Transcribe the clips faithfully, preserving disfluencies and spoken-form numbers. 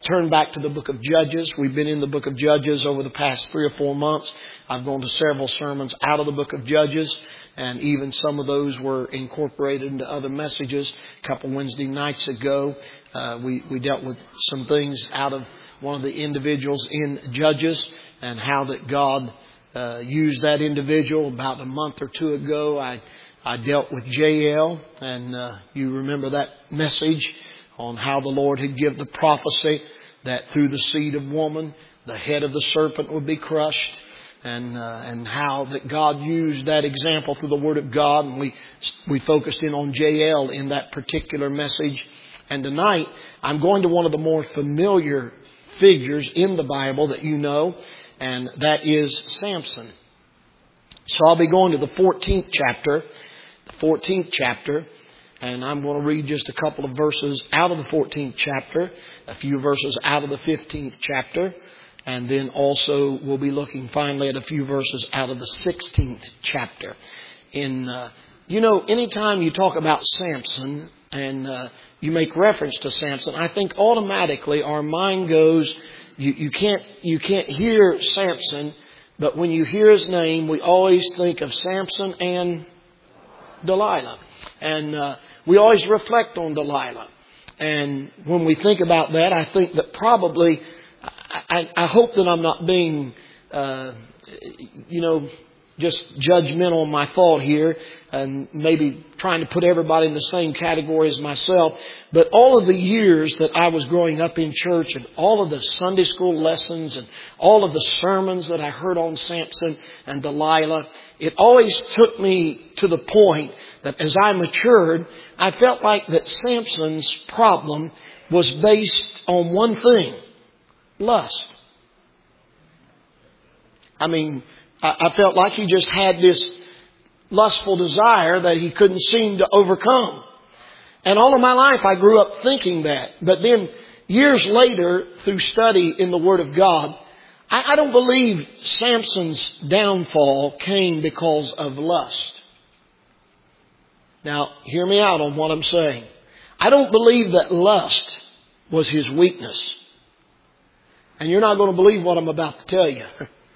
turn back to the book of Judges. We've been in the book of Judges over the past three or four months. I've gone to several sermons out of the book of Judges, and even some of those were incorporated into other messages. A couple Wednesday nights ago, uh, we, we dealt with some things out of one of the individuals in Judges and how that God uh, used that individual. About a month or two ago, I, I dealt with Jael, and uh, you remember that message on how the Lord had given the prophecy that through the seed of woman, the head of the serpent would be crushed, and uh, and how that God used that example through the Word of God. And we we focused in on Jael in that particular message. And tonight, I'm going to one of the more familiar figures in the Bible that you know, and that is Samson. So I'll be going to the fourteenth chapter, the fourteenth chapter. And I'm going to read just a couple of verses out of the fourteenth chapter, a few verses out of the fifteenth chapter, and then also we'll be looking finally at a few verses out of the sixteenth chapter. In uh, you know, anytime you talk about Samson and uh, you make reference to Samson, I think automatically our mind goes, you, you can't you can't hear Samson, but when you hear his name, we always think of Samson and Delilah. And uh, we always reflect on Delilah. And when we think about that, I think that probably, I, I hope that I'm not being, uh, you know, just judgmental in my thought here and maybe trying to put everybody in the same category as myself. But all of the years that I was growing up in church and all of the Sunday school lessons and all of the sermons that I heard on Samson and Delilah, it always took me to the point that as I matured, I felt like that Samson's problem was based on one thing: lust. I mean, I felt like he just had this lustful desire that he couldn't seem to overcome. And all of my life I grew up thinking that. But then years later, through study in the Word of God, I, I don't believe Samson's downfall came because of lust. Now, hear me out on what I'm saying. I don't believe that lust was his weakness. And you're not going to believe what I'm about to tell you.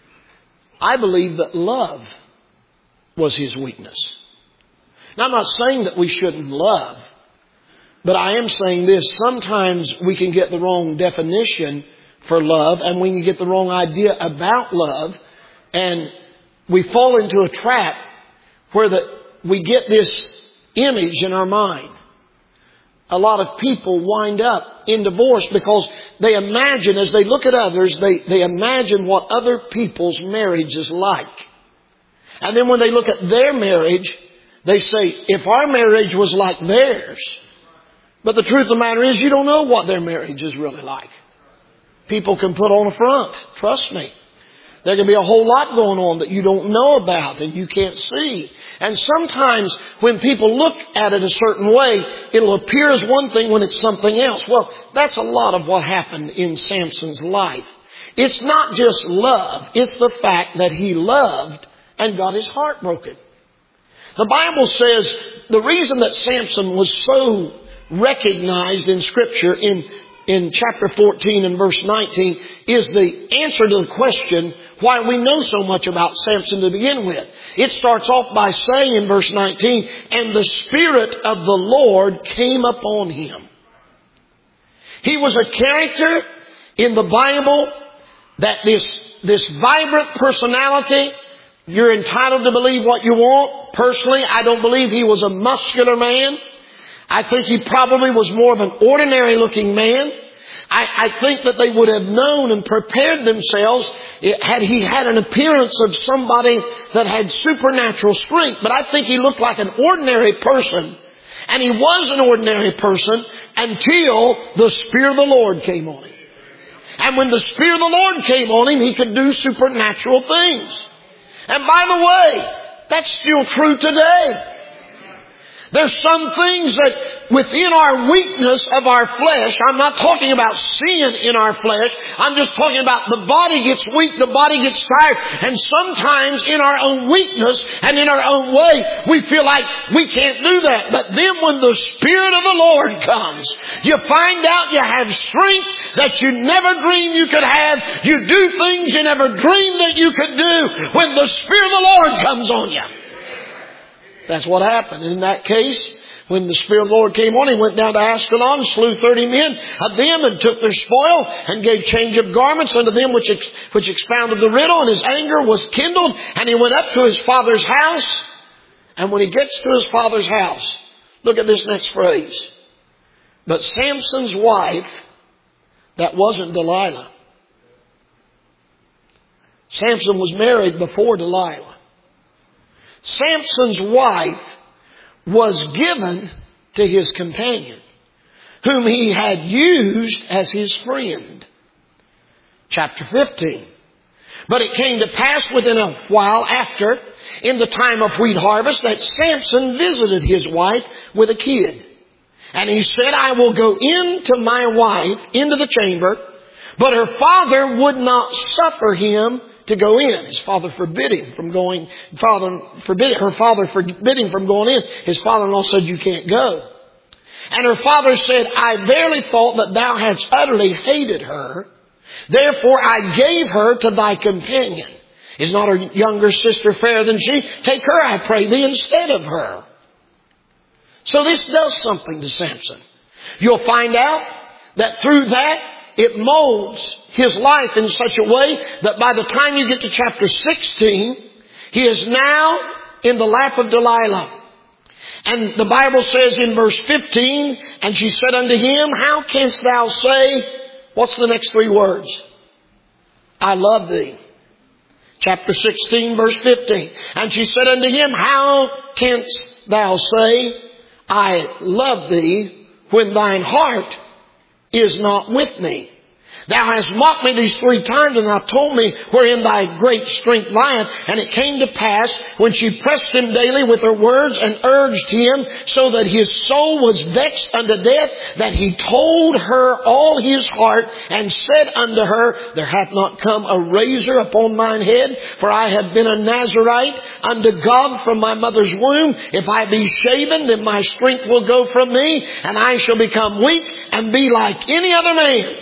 I believe that love was his weakness. Now, I'm not saying that we shouldn't love, but I am saying this. Sometimes we can get the wrong definition for love, and we can get the wrong idea about love, and we fall into a trap where the, we get this image in our mind. A lot of people wind up in divorce because they imagine, as they look at others, they, they imagine what other people's marriage is like. And then when they look at their marriage, they say, if our marriage was like theirs. But the truth of the matter is, you don't know what their marriage is really like. People can put on a front. Trust me. There can be a whole lot going on that you don't know about and you can't see. And sometimes when people look at it a certain way, it'll appear as one thing when it's something else. Well, that's a lot of what happened in Samson's life. It's not just love. It's the fact that he loved and got his heart broken. The Bible says the reason that Samson was so recognized in Scripture in in chapter fourteen and verse nineteen is the answer to the question why we know so much about Samson to begin with. It starts off by saying in verse nineteen, and the Spirit of the Lord came upon him. He was a character in the Bible that this, this vibrant personality, you're entitled to believe what you want. Personally, I don't believe he was a muscular man. I think he probably was more of an ordinary looking man. I, I think that they would have known and prepared themselves had he had an appearance of somebody that had supernatural strength. But I think he looked like an ordinary person. And he was an ordinary person until the Spirit of the Lord came on him. And when the Spirit of the Lord came on him, he could do supernatural things. And by the way, that's still true today. There's some things that within our weakness of our flesh, I'm not talking about sin in our flesh, I'm just talking about the body gets weak, the body gets tired, and sometimes in our own weakness and in our own way, we feel like we can't do that. But then when the Spirit of the Lord comes, you find out you have strength that you never dreamed you could have. You do things you never dreamed that you could do when the Spirit of the Lord comes on you. That's what happened. In that case, when the Spirit of the Lord came on, He went down to Ascalon, slew thirty men of them, and took their spoil, and gave change of garments unto them which, ex- which expounded the riddle, and his anger was kindled, and he went up to his father's house. And when he gets to his father's house, look at this next phrase. But Samson's wife, that wasn't Delilah. Samson was married before Delilah. Samson's wife was given to his companion, whom he had used as his friend. Chapter fifteen. But it came to pass within a while after, in the time of wheat harvest, that Samson visited his wife with a kid. And he said, I will go into my wife, into the chamber. But her father would not suffer him to go in. His father forbid him from going. Father forbid her father forbid him from going in. His father-in-law said, you can't go. And her father said, I verily thought that thou hadst utterly hated her. Therefore I gave her to thy companion. Is not her younger sister fairer than she? Take her, I pray thee, instead of her. So this does something to Samson. You'll find out that through that, it molds his life in such a way that by the time you get to chapter sixteen, he is now in the lap of Delilah. And the Bible says in verse fifteen, and she said unto him, how canst thou say, what's the next three words? I love thee. Chapter sixteen, verse fifteen. And she said unto him, how canst thou say, I love thee, when thine heart is not with me? Thou hast mocked me these three times, and thou told me wherein thy great strength lieth. And it came to pass, when she pressed him daily with her words, and urged him, so that his soul was vexed unto death, that he told her all his heart, and said unto her, there hath not come a razor upon mine head, for I have been a Nazarite unto God from my mother's womb. If I be shaven, then my strength will go from me, and I shall become weak, and be like any other man.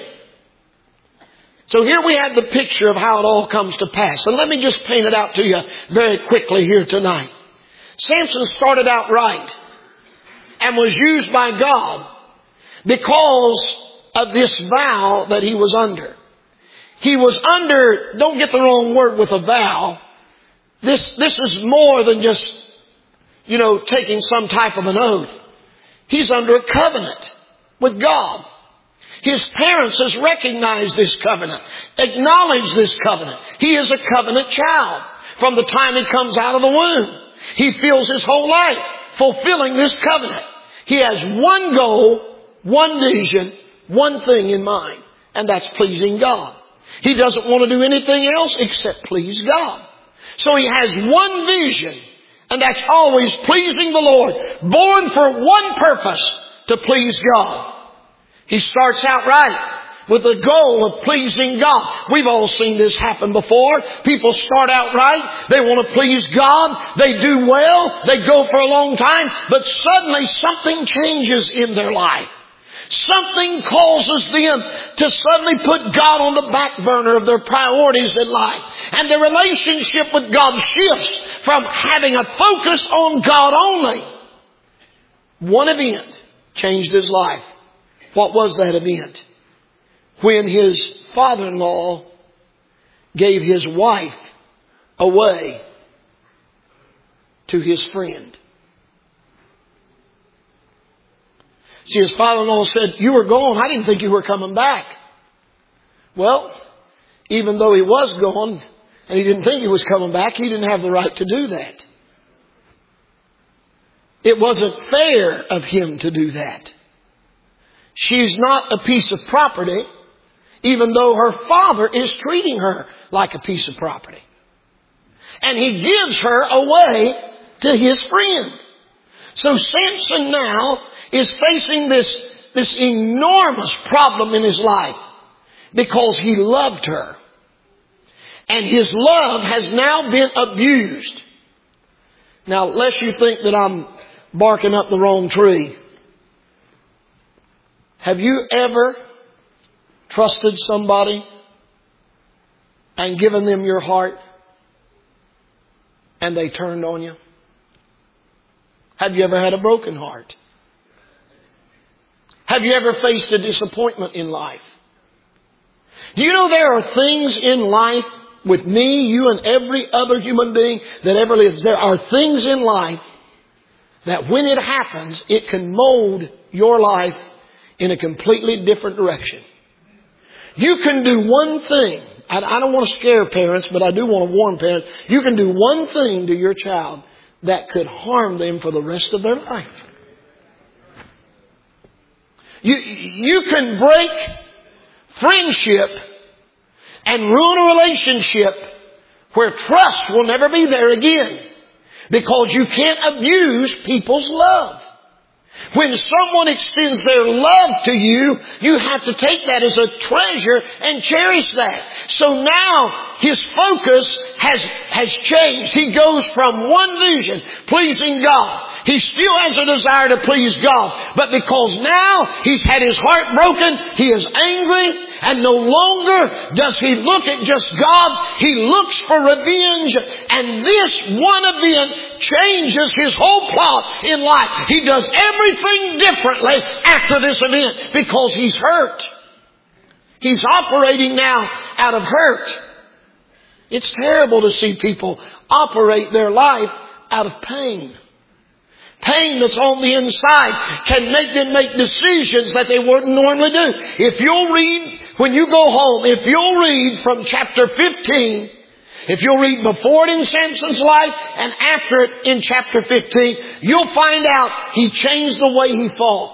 So here we have the picture of how it all comes to pass. And let me just paint it out to you very quickly here tonight. Samson started out right and was used by God because of this vow that he was under. He was under, don't get the wrong word with a vow. This, this is more than just, you know, taking some type of an oath. He's under a covenant with God. His parents has recognized this covenant, acknowledged this covenant. He is a covenant child from the time he comes out of the womb. He feels his whole life fulfilling this covenant. He has one goal, one vision, one thing in mind, and that's pleasing God. He doesn't want to do anything else except please God. So he has one vision, and that's always pleasing the Lord, born for one purpose, to please God. He starts out right with the goal of pleasing God. We've all seen this happen before. People start out right. They want to please God. They do well. They go for a long time. But suddenly something changes in their life. Something causes them to suddenly put God on the back burner of their priorities in life. And their relationship with God shifts from having a focus on God only. One event changed his life. What was that event? When his father-in-law gave his wife away to his friend. See, his father-in-law said, you were gone. I didn't think you were coming back. Well, even though he was gone and he didn't think he was coming back, he didn't have the right to do that. It wasn't fair of him to do that. She's not a piece of property, even though her father is treating her like a piece of property. And he gives her away to his friend. So Samson now is facing this, this enormous problem in his life because he loved her. And his love has now been abused. Now, lest you think that I'm barking up the wrong tree, have you ever trusted somebody and given them your heart and they turned on you? Have you ever had a broken heart? Have you ever faced a disappointment in life? Do you know there are things in life with me, you, and every other human being that ever lives? There are things in life that when it happens, it can mold your life in a completely different direction. You can do one thing. I, I don't want to scare parents, but I do want to warn parents. You can do one thing to your child that could harm them for the rest of their life. You, you can break friendship and ruin a relationship where trust will never be there again because you can't abuse people's love. When someone extends their love to you, you have to take that as a treasure and cherish that. So now his focus has, has changed. He goes from one vision, pleasing God. He still has a desire to please God. But because now he's had his heart broken, he is angry, and no longer does he look at just God. He looks for revenge. And this one event changes his whole plot in life. He does everything differently after this event because he's hurt. He's operating now out of hurt. It's terrible to see people operate their life out of pain. Pain that's on the inside can make them make decisions that they wouldn't normally do. If you'll read, when you go home, if you'll read from chapter fifteen, if you'll read before it in Samson's life and after it in chapter fifteen, you'll find out he changed the way he thought.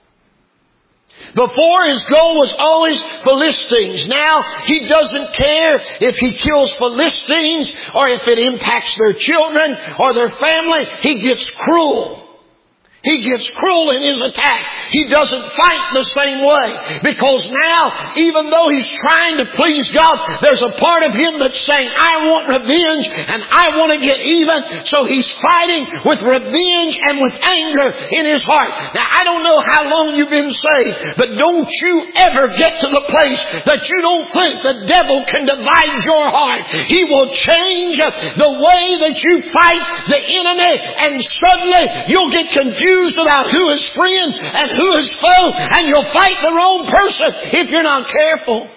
Before, his goal was always Philistines. Now he doesn't care if he kills Philistines or if it impacts their children or their family. He gets cruel. He gets cruel in his attack. He doesn't fight the same way. Because now, even though he's trying to please God, there's a part of him that's saying, I want revenge and I want to get even. So he's fighting with revenge and with anger in his heart. Now, I don't know how long you've been saved, but don't you ever get to the place that you don't think the devil can divide your heart. He will change the way that you fight the enemy, and suddenly you'll get confused about who is friend and who is foe, and you'll fight the wrong person if you're not careful.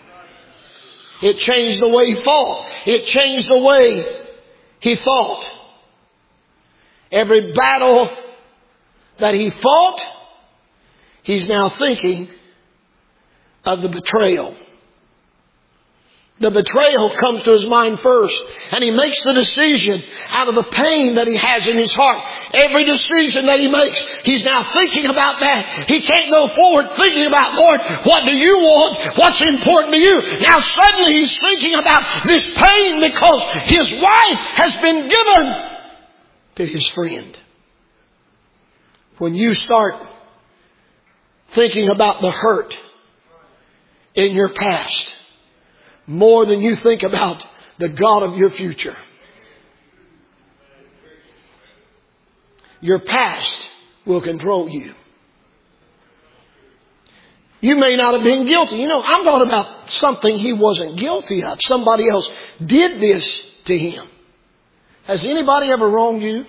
It changed the way he fought. It changed the way he thought. Every battle that he fought, he's now thinking of the betrayal. The betrayal comes to his mind first. And he makes the decision out of the pain that he has in his heart. Every decision that he makes, he's now thinking about that. He can't go forward thinking about, Lord, what do you want? What's important to you? Now suddenly he's thinking about this pain because his wife has been given to his friend. When you start thinking about the hurt in your past, more than you think about the God of your future, your past will control you. You may not have been guilty. You know, I'm talking about something he wasn't guilty of. Somebody else did this to him. Has anybody ever wronged you?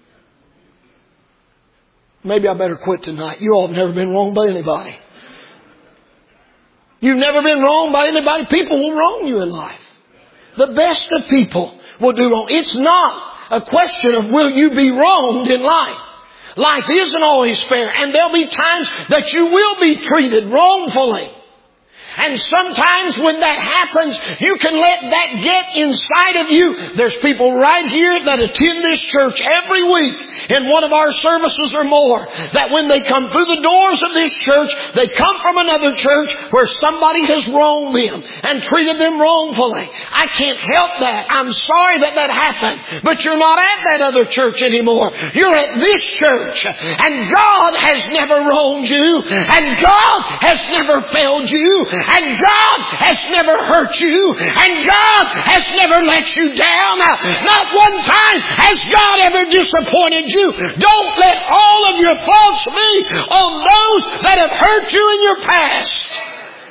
Maybe I better quit tonight. You all have never been wronged by anybody. You've never been wronged by anybody. People will wrong you in life. The best of people will do wrong. It's not a question of will you be wronged in life. Life isn't always fair, and there'll be times that you will be treated wrongfully. And sometimes when that happens, you can let that get inside of you. There's people right here that attend this church every week, in one of our services or more, that when they come through the doors of this church, they come from another church where somebody has wronged them and treated them wrongfully. I can't help that. I'm sorry that that happened. But you're not at that other church anymore. You're at this church. And God has never wronged you. And God has never failed you. And God has never hurt you. And God has never let you down. Not one time has God ever disappointed you. Don't let all of your thoughts be on those that have hurt you in your past.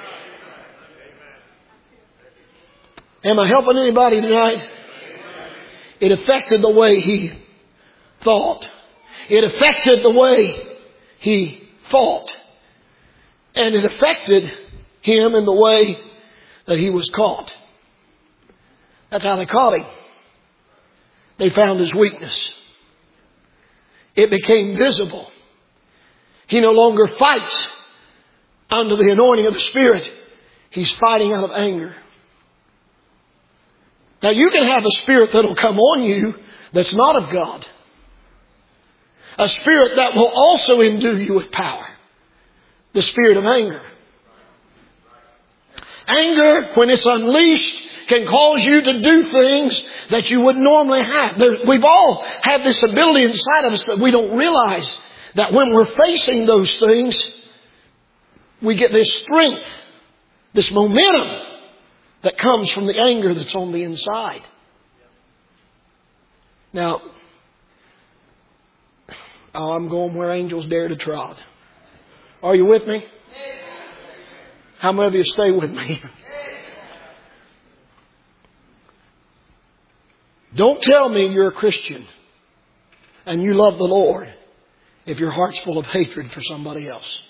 Am I helping anybody tonight? It affected the way he thought. It affected the way he fought. And it affected him in the way that he was caught. That's how they caught him. They found his weakness. It became visible. He no longer fights under the anointing of the Spirit. He's fighting out of anger. Now you can have a spirit that will come on you that's not of God. A spirit that will also endue you with power. The spirit of anger. Anger, when it's unleashed, can cause you to do things that you would normally have. There, we've all had this ability inside of us that we don't realize that when we're facing those things, we get this strength, this momentum that comes from the anger that's on the inside. Now, oh, I'm going where angels dare to trod. Are you with me? How many of you stay with me? Don't tell me you're a Christian and you love the Lord if your heart's full of hatred for somebody else.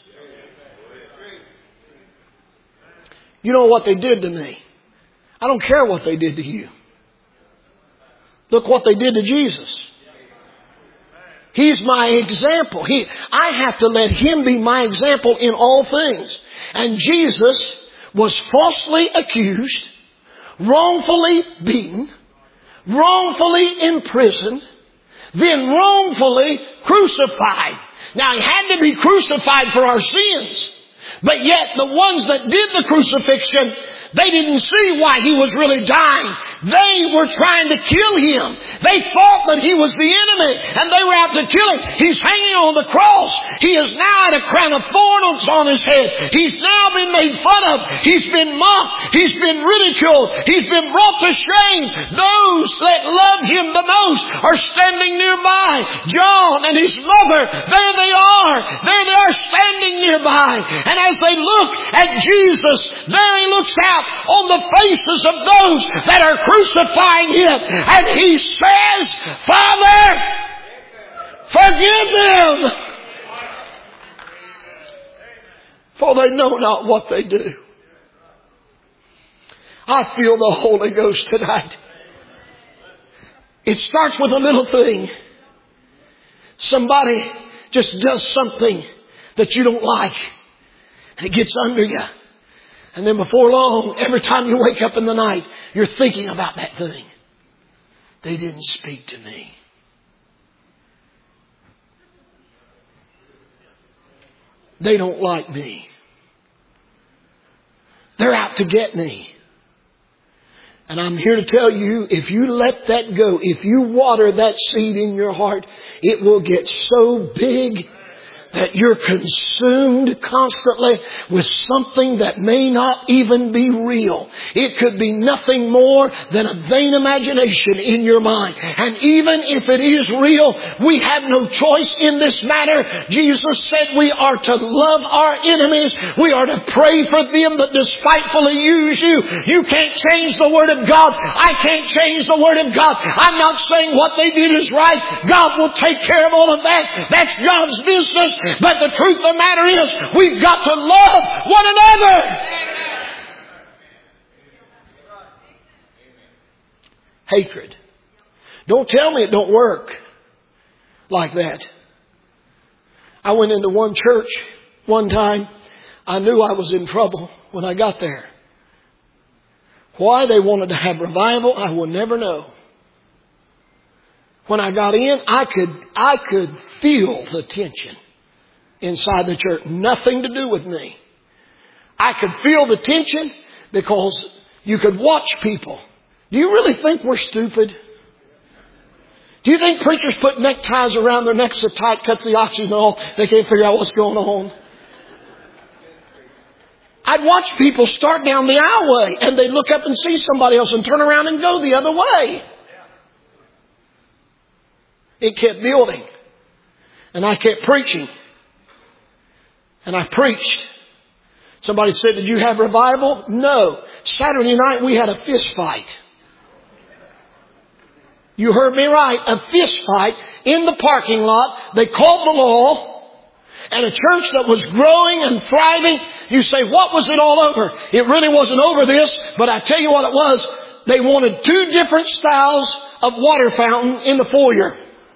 You know what they did to me? I don't care what they did to you. Look what they did to Jesus. He's my example. He, I have to let Him be my example in all things. And Jesus was falsely accused, wrongfully beaten, wrongfully imprisoned, then wrongfully crucified. Now He had to be crucified for our sins. But yet the ones that did the crucifixion, they didn't see why He was really dying. They were trying to kill Him. They thought that He was the enemy and they were out to kill Him. He's hanging on the cross. He is now had a crown of thorns on His head. He's now been made fun of. He's been mocked. He's been ridiculed. He's been brought to shame. Those that loved Him the most are standing nearby. John and his mother, there they are. There they are standing nearby. And as they look at Jesus, there He looks out on the faces of those that are crucifying Him. And He says, Father, forgive them, for they know not what they do. I feel the Holy Ghost tonight. It starts with a little thing. Somebody just does something that you don't like. And it gets under you. And then before long, every time you wake up in the night, you're thinking about that thing. They didn't speak to me. They don't like me. They're out to get me. And I'm here to tell you, if you let that go, if you water that seed in your heart, it will get so big that you're consumed constantly with something that may not even be real. It could be nothing more than a vain imagination in your mind. And even if it is real, we have no choice in this matter. Jesus said we are to love our enemies. We are to pray for them that despitefully use you. You can't change the Word of God. I can't change the Word of God. I'm not saying what they did is right. God will take care of all of that. That's God's business. But the truth of the matter is, we've got to love one another. Hatred. Don't tell me it don't work like that. I went into one church one time. I knew I was in trouble when I got there. Why they wanted to have revival, I will never know. When I got in, I could, I could feel the tension inside the church. Nothing to do with me. I could feel the tension because you could watch people. Do you really think we're stupid? Do you think preachers put neckties around their necks so tight, cuts the oxygen off, they can't figure out what's going on? I'd watch people start down the aisleway and they'd look up and see somebody else and turn around and go the other way. It kept building. And I kept preaching. And I preached. Somebody said, did you have revival? No. Saturday night we had a fist fight. You heard me right. A fist fight in the parking lot. They called the law. And a church that was growing and thriving. You say, what was it all over? It really wasn't over this. But I tell you what it was. They wanted two different styles of water fountain in the foyer.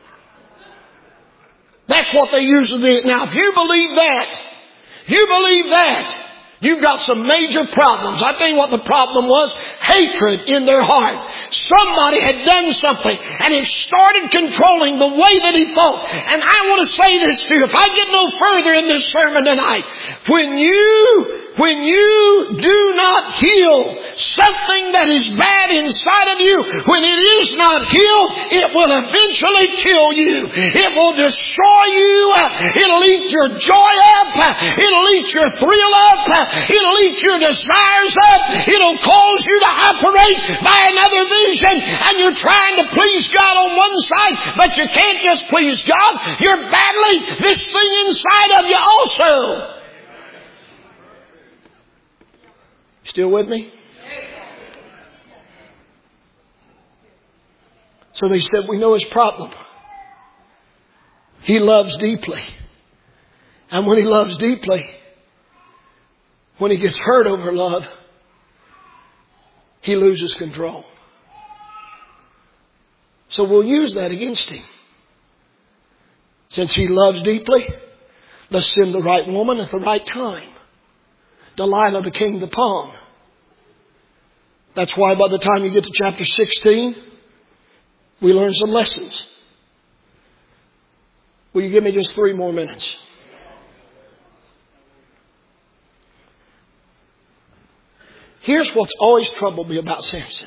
That's what they usually do. Now, if you believe that, you believe that, you've got some major problems. I tell you what the problem was. Hatred in their heart. Somebody had done something and it started controlling the way that he thought. And I want to say this to you. If I get no further in this sermon tonight, when you When you do not heal something that is bad inside of you, when it is not healed, it will eventually kill you. It will destroy you. It'll eat your joy up. It'll eat your thrill up. It'll eat your desires up. It'll cause you to operate by another vision. And you're trying to please God on one side, but you can't just please God. You're battling this thing inside of you also. Still with me? So they said, we know his problem. He loves deeply. And when he loves deeply, when he gets hurt over love, he loses control. So we'll use that against him. Since he loves deeply, let's send the right woman at the right time. Delilah became the palm. That's why by the time you get to chapter sixteen, we learn some lessons. Will you give me just three more minutes? Here's what's always troubled me about Samson.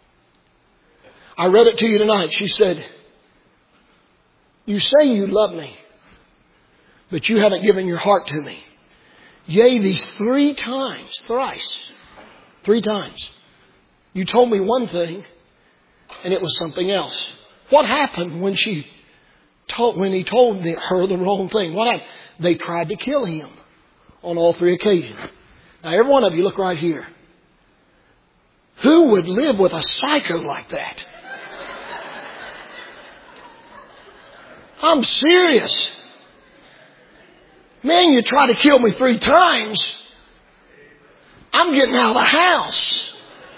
I read it to you tonight. She said, you say you love me, but you haven't given your heart to me. Yea, these three times, thrice, three times. You told me one thing and it was something else. What happened when she told, when he told the, her the wrong thing? What happened? They tried to kill him on all three occasions. Now, every one of you, look right here. Who would live with a psycho like that? I'm serious. Man, you try to kill me three times. I'm getting out of the house.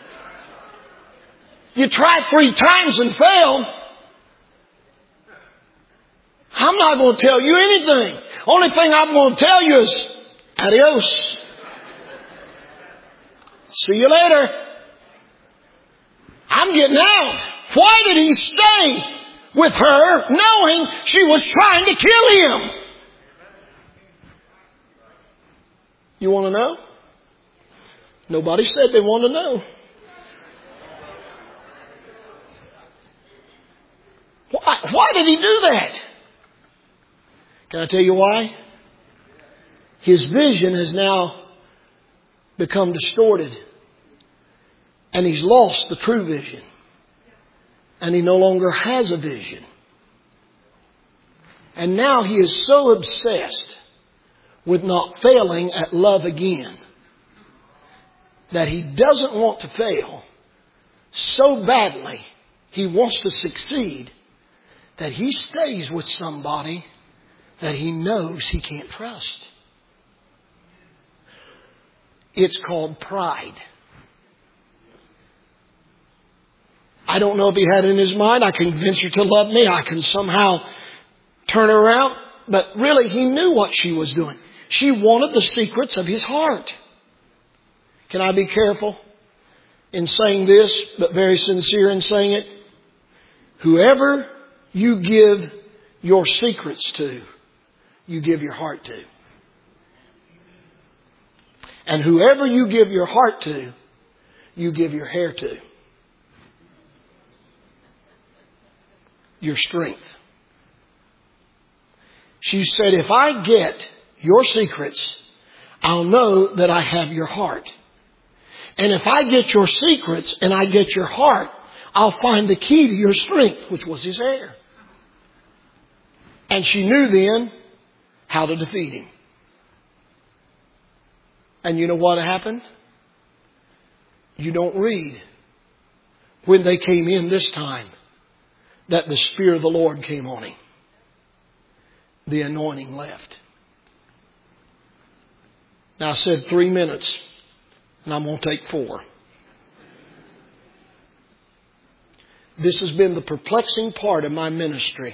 You tried three times and failed. I'm not going to tell you anything. Only thing I'm going to tell you is adios. See you later. I'm getting out. Why did he stay with her knowing she was trying to kill him? You want to know? Nobody said they want to know. Why, why did he do that? Can I tell you why? His vision has now become distorted. And he's lost the true vision. And he no longer has a vision. And now he is so obsessed with not failing at love again that he doesn't want to fail so badly. He wants to succeed that he stays with somebody that he knows he can't trust. It's called pride. I don't know if he had it in his mind, I can convince her to love me, I can somehow turn her around. But really, he knew what she was doing. She wanted the secrets of his heart. Can I be careful in saying this, but very sincere in saying it? Whoever you give your secrets to, you give your heart to. And whoever you give your heart to, you give your hair to. Your strength. She said, if I get your secrets, I'll know that I have your heart. And if I get your secrets and I get your heart, I'll find the key to your strength, which was his hair. And she knew then how to defeat him. And you know what happened? You don't read when they came in this time that the Spirit of the Lord came on him. The anointing left. Now I said three minutes, and I'm going to take four. This has been the perplexing part of my ministry.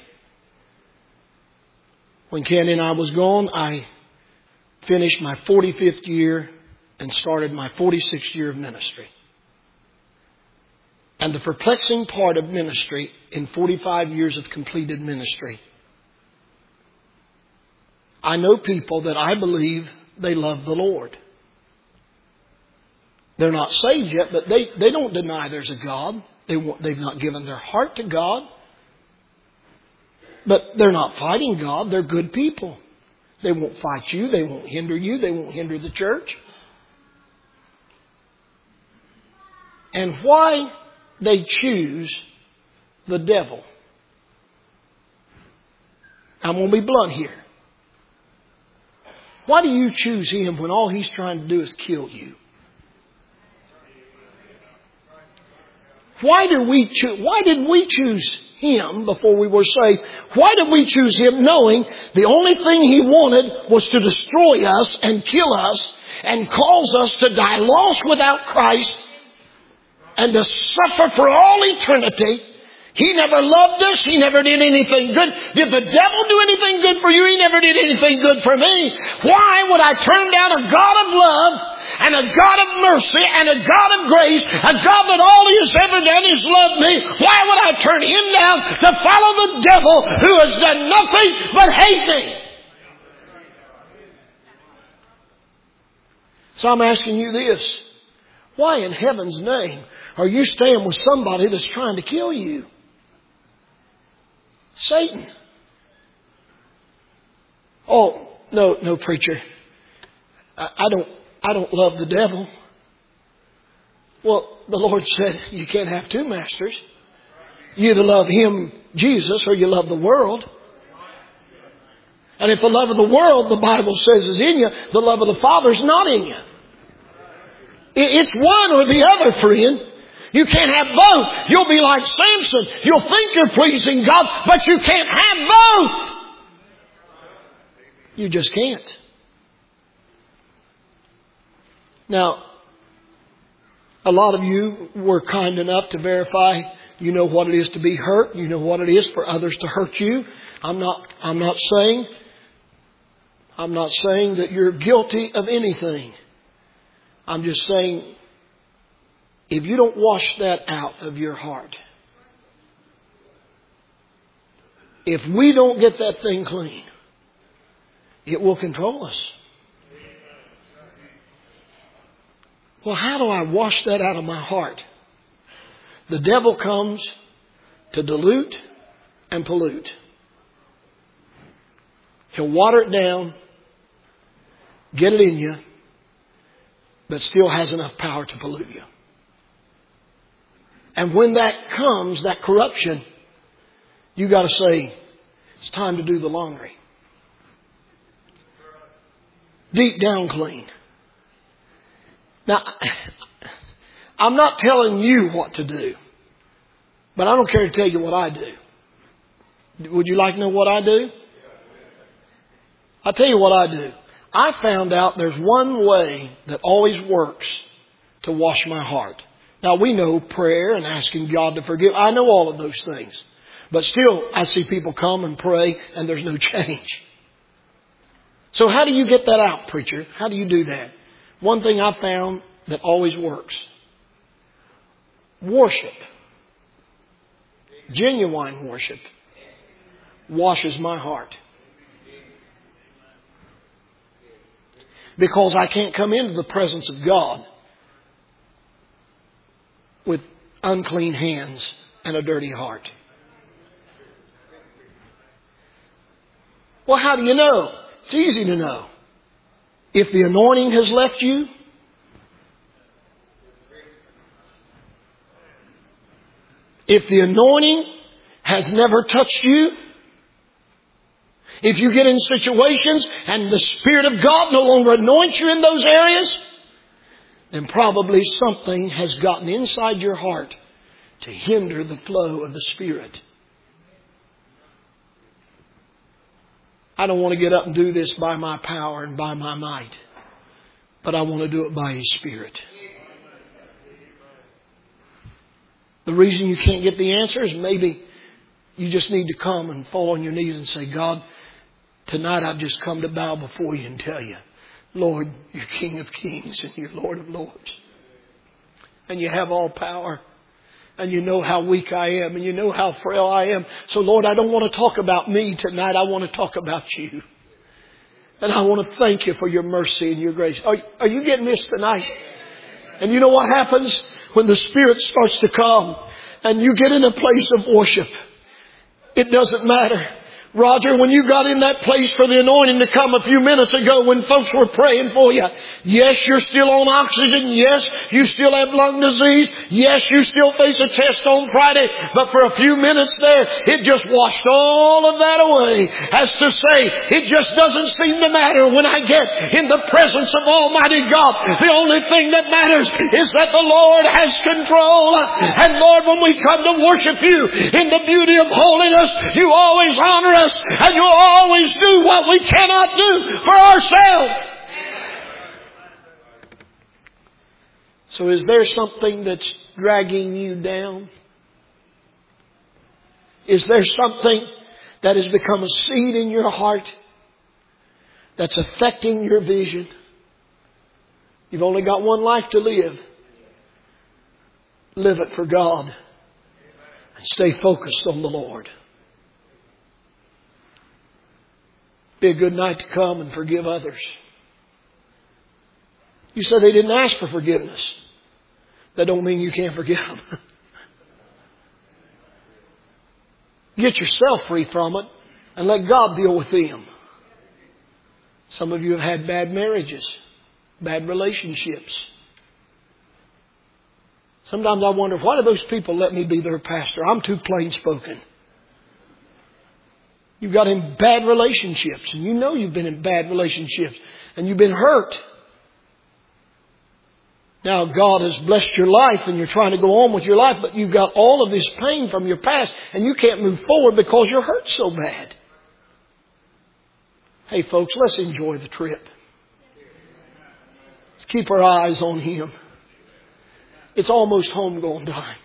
When Candy and I was gone, I finished my forty-fifth year and started my forty-sixth year of ministry. And the perplexing part of ministry in forty-five years of completed ministry, I know people that I believe they love the Lord. They're not saved yet, but they, they don't deny there's a God. They won't, they've not given their heart to God. But they're not fighting God. They're good people. They won't fight you. They won't hinder you. They won't hinder the church. And why they choose the devil. I'm going to be blunt here. Why do you choose him when all he's trying to do is kill you? Why did we choose, why did we choose him before we were saved? Why did we choose him knowing the only thing he wanted was to destroy us and kill us and cause us to die lost without Christ and to suffer for all eternity? He never loved us. He never did anything good. Did the devil do anything good for you? He never did anything good for me. Why would I turn down a God of love and a God of mercy and a God of grace, a God that all he has ever done is love me? Why would I turn him down to follow the devil who has done nothing but hate me? So I'm asking you this. Why in heaven's name are you staying with somebody that's trying to kill you? Satan. Oh, no, no, preacher. I, I don't, I don't love the devil. Well, the Lord said you can't have two masters. You either love him, Jesus, or you love the world. And if the love of the world, the Bible says, is in you, the love of the Father is not in you. It's one or the other, friend. You can't have both. You'll be like Samson. You'll think you're pleasing God, but you can't have both. You just can't. Now, a lot of you were kind enough to verify you know what it is to be hurt. You know what it is for others to hurt you. I'm not, I'm not saying, I'm not saying that you're guilty of anything. I'm just saying, if you don't wash that out of your heart, if we don't get that thing clean, it will control us. Well, how do I wash that out of my heart? The devil comes to dilute and pollute. He'll water it down, get it in you, but still has enough power to pollute you. And when that comes, that corruption, you got to say, it's time to do the laundry. Deep down clean. Now, I'm not telling you what to do, but I don't care to tell you what I do. Would you like to know what I do? I'll tell you what I do. I found out there's one way that always works to wash my heart. Now, we know prayer and asking God to forgive. I know all of those things. But still, I see people come and pray and there's no change. So how do you get that out, preacher? How do you do that? One thing I found that always works. Worship. Genuine worship washes my heart. Because I can't come into the presence of God with unclean hands and a dirty heart. Well, how do you know? It's easy to know. If the anointing has left you, if the anointing has never touched you, if you get in situations and the Spirit of God no longer anoints you in those areas, then probably something has gotten inside your heart to hinder the flow of the Spirit. I don't want to get up and do this by my power and by my might, but I want to do it by His Spirit. The reason you can't get the answer is maybe you just need to come and fall on your knees and say, God, tonight I've just come to bow before you and tell you, Lord, you're King of Kings and you're Lord of Lords. And you have all power. And you know how weak I am. And you know how frail I am. So Lord, I don't want to talk about me tonight. I want to talk about you. And I want to thank you for your mercy and your grace. Are, are you getting this tonight? And you know what happens when the Spirit starts to come and you get in a place of worship? It doesn't matter. Roger, when you got in that place for the anointing to come a few minutes ago when folks were praying for you, yes, you're still on oxygen. Yes, you still have lung disease. Yes, you still face a test on Friday. But for a few minutes there, it just washed all of that away. As to say, it just doesn't seem to matter when I get in the presence of Almighty God. The only thing that matters is that the Lord has control. And Lord, when we come to worship you in the beauty of holiness, you always honor us. And you'll always do what we cannot do for ourselves. So is there something that's dragging you down? Is there something that has become a seed in your heart that's affecting your vision? You've only got one life to live. Live it for God. And stay focused on the Lord. Be a good night to come and forgive others. You said they didn't ask for forgiveness. That don't mean you can't forgive them. Get yourself free from it and let God deal with them. Some of you have had bad marriages, bad relationships. Sometimes I wonder, why do those people let me be their pastor? I'm too plain spoken. You've got in bad relationships, and you know you've been in bad relationships, and you've been hurt. Now God has blessed your life, and you're trying to go on with your life, but you've got all of this pain from your past, and you can't move forward because you're hurt so bad. Hey folks, let's enjoy the trip. Let's keep our eyes on Him. It's almost homegoing time.